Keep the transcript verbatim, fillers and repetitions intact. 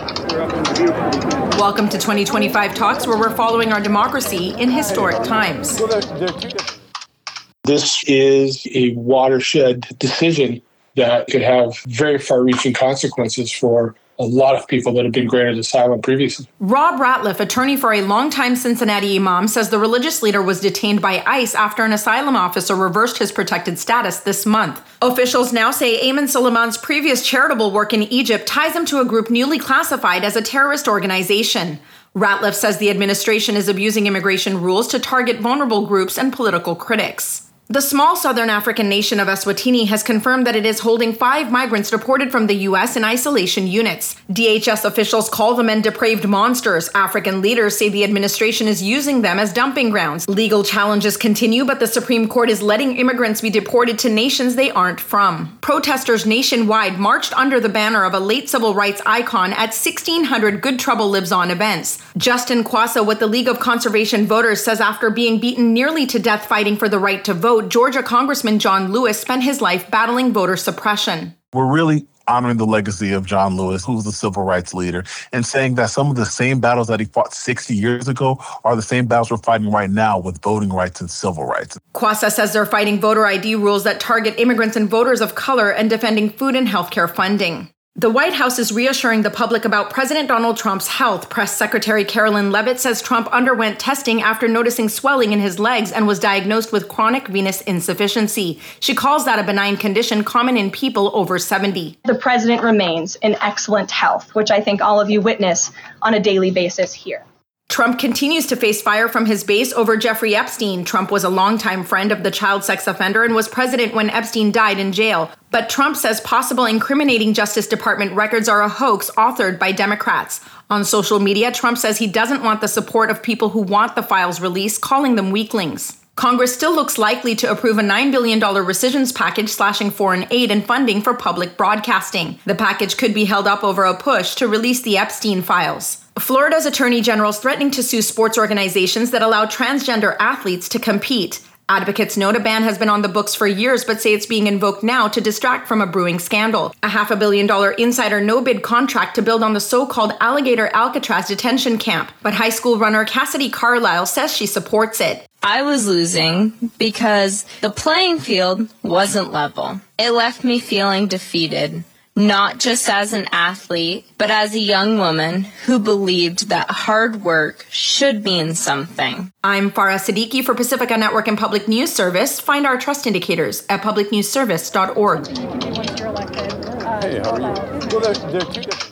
Welcome to twenty twenty-five Talks, where we're following our democracy in historic times. This is a watershed decision that could have very far-reaching consequences for a lot of people that have been granted asylum previously. Rob Ratliff, attorney for a longtime Cincinnati imam, says the religious leader was detained by ICE after an asylum officer reversed his protected status this month. Officials now say Ayman Suleiman's previous charitable work in Egypt ties him to a group newly classified as a terrorist organization. Ratliff says the administration is abusing immigration rules to target vulnerable groups and political critics. The small southern African nation of Eswatini has confirmed that it is holding five migrants deported from the U S in isolation units. D H S officials call the men depraved monsters. African leaders say the administration is using them as dumping grounds. Legal challenges continue, but the Supreme Court is letting immigrants be deported to nations they aren't from. Protesters nationwide marched under the banner of a late civil rights icon at sixteen hundred Good Trouble Lives On events. Justin Kwasa with the League of Conservation Voters says after being beaten nearly to death fighting for the right to vote, Georgia Congressman John Lewis spent his life battling voter suppression. We're really honoring the legacy of John Lewis, who was a civil rights leader, and saying that some of the same battles that he fought sixty years ago are the same battles we're fighting right now with voting rights and civil rights. Kwasa says they're fighting voter I D rules that target immigrants and voters of color and defending food and healthcare funding. The White House is reassuring the public about President Donald Trump's health. Press Secretary Carolyn Leavitt says Trump underwent testing after noticing swelling in his legs and was diagnosed with chronic venous insufficiency. She calls that a benign condition common in people over seventy. The president remains in excellent health, which I think all of you witness on a daily basis here. Trump continues to face fire from his base over Jeffrey Epstein. Trump was a longtime friend of the child sex offender and was president when Epstein died in jail. But Trump says possible incriminating Justice Department records are a hoax authored by Democrats. On social media, Trump says he doesn't want the support of people who want the files released, calling them weaklings. Congress still looks likely to approve a nine billion dollars rescissions package slashing foreign aid and funding for public broadcasting. The package could be held up over a push to release the Epstein files. Florida's attorney general is threatening to sue sports organizations that allow transgender athletes to compete. Advocates note a ban has been on the books for years, but say it's being invoked now to distract from a brewing scandal. A half a billion dollar insider no-bid contract to build on the so-called Alligator Alcatraz detention camp. But high school runner Cassidy Carlisle says she supports it. I was losing because the playing field wasn't level. It left me feeling defeated. Not just as an athlete, but as a young woman who believed that hard work should mean something. I'm Farah Siddiqui for Pacifica Network and Public News Service. Find our trust indicators at public news service dot org. Hey, how are you? Well, they're, they're two different